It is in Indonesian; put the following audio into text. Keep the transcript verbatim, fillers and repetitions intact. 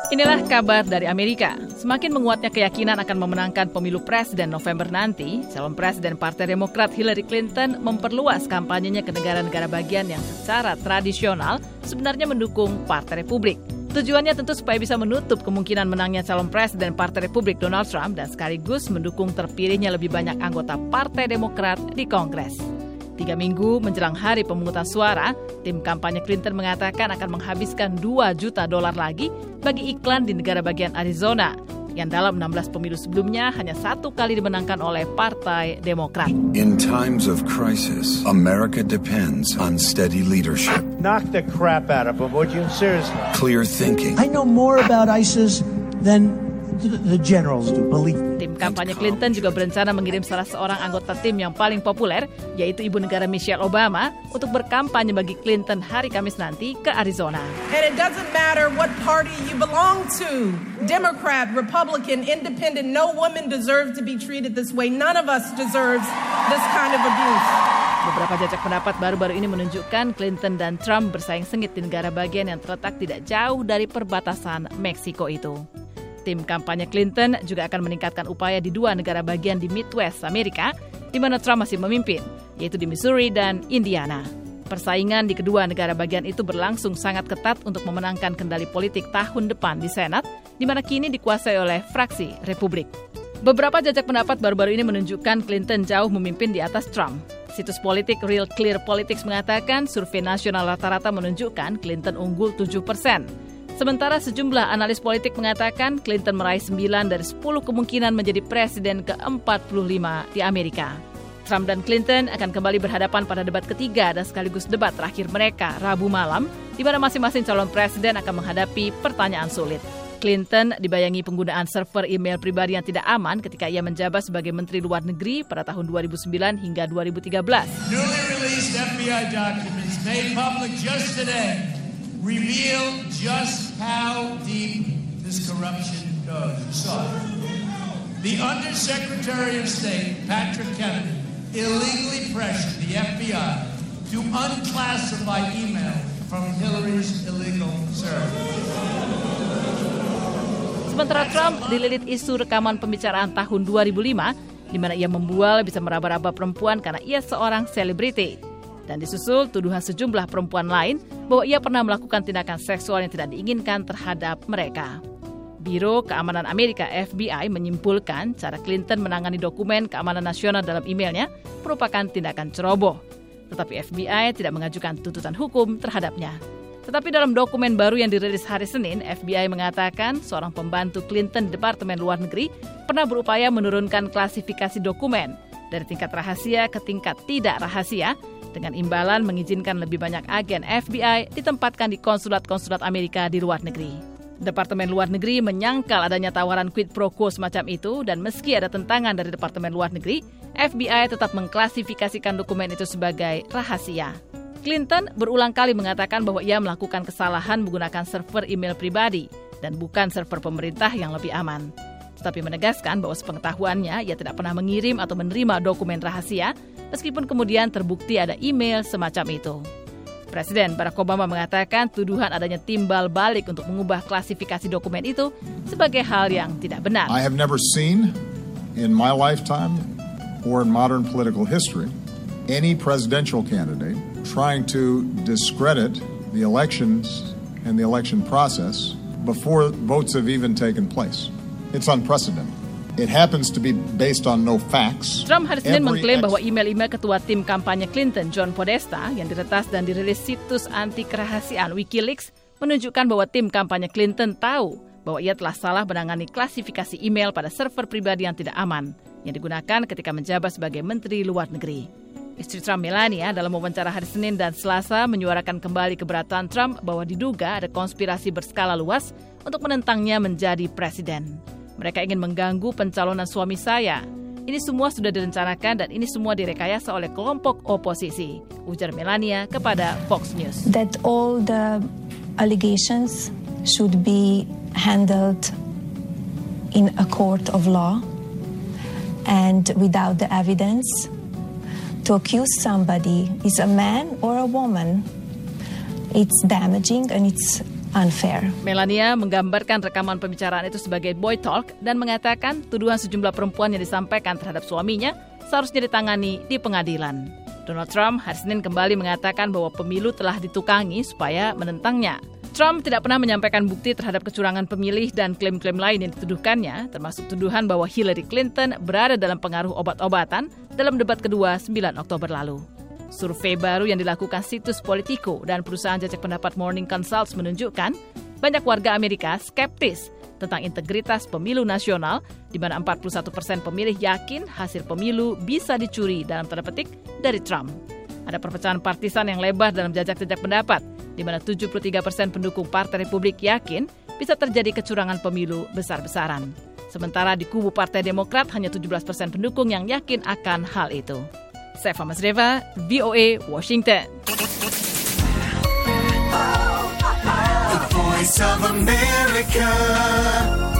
Inilah kabar dari Amerika. Semakin menguatnya keyakinan akan memenangkan pemilu presiden November nanti, calon presiden Partai Demokrat Hillary Clinton memperluas kampanyenya ke negara-negara bagian yang secara tradisional sebenarnya mendukung Partai Republik. Tujuannya tentu supaya bisa menutup kemungkinan menangnya calon presiden Partai Republik Donald Trump dan sekaligus mendukung terpilihnya lebih banyak anggota Partai Demokrat di Kongres. Tiga minggu menjelang hari pemungutan suara, tim kampanye Clinton mengatakan akan menghabiskan dua juta dolar lagi bagi iklan di negara bagian Arizona, yang dalam enam belas pemilu sebelumnya hanya satu kali dimenangkan oleh Partai Demokrat. In times of crisis, America depends on steady leadership. Knock the crap out of them, would you? Seriously. Clear thinking. I know more about ISIS than the generals do, believe me. Tim kampanye Clinton juga berencana mengirim salah seorang anggota tim yang paling populer, yaitu Ibu Negara Michelle Obama, untuk berkampanye bagi Clinton hari Kamis nanti ke Arizona. And it doesn't matter what party you belong to, Democrat, Republican, Independent, no woman deserves to be treated this way. None of us deserves this kind of abuse. Beberapa jajak pendapat baru-baru ini menunjukkan Clinton dan Trump bersaing sengit di negara bagian yang terletak tidak jauh dari perbatasan Meksiko itu. Tim kampanye Clinton juga akan meningkatkan upaya di dua negara bagian di Midwest Amerika, di mana Trump masih memimpin, yaitu di Missouri dan Indiana. Persaingan di kedua negara bagian itu berlangsung sangat ketat untuk memenangkan kendali politik tahun depan di Senat, di mana kini dikuasai oleh fraksi Republik. Beberapa jajak pendapat baru-baru ini menunjukkan Clinton jauh memimpin di atas Trump. Situs politik Real Clear Politics mengatakan survei nasional rata-rata menunjukkan Clinton unggul tujuh persen. Sementara sejumlah analis politik mengatakan Clinton meraih sembilan dari sepuluh kemungkinan menjadi presiden ke empat puluh lima di Amerika. Trump dan Clinton akan kembali berhadapan pada debat ketiga dan sekaligus debat terakhir mereka Rabu malam, di mana masing-masing calon presiden akan menghadapi pertanyaan sulit. Clinton dibayangi penggunaan server email pribadi yang tidak aman ketika ia menjabat sebagai Menteri Luar Negeri pada tahun dua ribu sembilan hingga dua ribu tiga belas. Newly released F B I documents made public just today reveal just how deep this corruption goes. So, the Undersecretary of State, Patrick Kennedy, illegally pressured the F B I to unclassify email from Hillary's illegal server. Sementara Trump dililit isu rekaman pembicaraan tahun dua ribu lima, di mana ia membual bisa meraba-raba perempuan karena ia seorang selebriti. Dan disusul tuduhan sejumlah perempuan lain bahwa ia pernah melakukan tindakan seksual yang tidak diinginkan terhadap mereka. Biro Keamanan Amerika F B I menyimpulkan cara Clinton menangani dokumen keamanan nasional dalam emailnya merupakan tindakan ceroboh. Tetapi F B I tidak mengajukan tuntutan hukum terhadapnya. Tetapi dalam dokumen baru yang dirilis hari Senin, F B I mengatakan seorang pembantu Clinton di Departemen Luar Negeri pernah berupaya menurunkan klasifikasi dokumen dari tingkat rahasia ke tingkat tidak rahasia, dengan imbalan mengizinkan lebih banyak agen F B I ditempatkan di konsulat-konsulat Amerika di luar negeri. Departemen Luar Negeri menyangkal adanya tawaran quid pro quo semacam itu, dan meski ada tentangan dari Departemen Luar Negeri, F B I tetap mengklasifikasikan dokumen itu sebagai rahasia. Clinton berulang kali mengatakan bahwa ia melakukan kesalahan menggunakan server email pribadi dan bukan server pemerintah yang lebih aman. Tetapi menegaskan bahwa sepengetahuannya ia tidak pernah mengirim atau menerima dokumen rahasia, meskipun kemudian terbukti ada email semacam itu. Presiden Barack Obama mengatakan tuduhan adanya timbal balik untuk mengubah klasifikasi dokumen itu sebagai hal yang tidak benar. I have never seen in my lifetime or in modern political history any presidential candidate trying to discredit the elections and the election process before votes have even taken place. It's unprecedented. It happens to be based on no facts. Trump hari Senin mengklaim bahwa email-email ketua tim kampanye Clinton, John Podesta, yang diretas dan dirilis situs anti kerahasiaan WikiLeaks, menunjukkan bahwa tim kampanye Clinton tahu bahwa ia telah salah menangani klasifikasi email pada server pribadi yang tidak aman, yang digunakan ketika menjabat sebagai Menteri Luar Negeri. Istri Trump, Melania, dalam wawancara hari Senin dan Selasa menyuarakan kembali keberatan Trump bahwa diduga ada konspirasi berskala luas untuk menentangnya menjadi presiden. Mereka ingin mengganggu pencalonan suami saya. Ini semua sudah direncanakan dan ini semua direkayasa oleh kelompok oposisi, ujar Melania kepada Fox News. That all the allegations should be handled in a court of law and without the evidence. To accuse somebody is a man or a woman. It's damaging and it's unfair. Melania menggambarkan rekaman pembicaraan itu sebagai boy talk dan mengatakan tuduhan sejumlah perempuan yang disampaikan terhadap suaminya seharusnya ditangani di pengadilan. Donald Trump hari Senin kembali mengatakan bahwa pemilu telah ditukangi supaya menentangnya. Trump tidak pernah menyampaikan bukti terhadap kecurangan pemilih dan klaim-klaim lain yang dituduhkannya, termasuk tuduhan bahwa Hillary Clinton berada dalam pengaruh obat-obatan dalam debat kedua sembilan Oktober lalu. Survei baru yang dilakukan situs Politico dan perusahaan jajak pendapat Morning Consult menunjukkan banyak warga Amerika skeptis tentang integritas pemilu nasional, di mana empat puluh satu persen pemilih yakin hasil pemilu bisa dicuri dalam tanda petik dari Trump. Ada perpecahan partisan yang lebar dalam jajak-jajak pendapat, di mana tujuh puluh tiga persen pendukung Partai Republik yakin bisa terjadi kecurangan pemilu besar-besaran. Sementara di kubu Partai Demokrat hanya tujuh belas persen pendukung yang yakin akan hal itu. Seva Masreva, V O A, Washington. The Voice of America.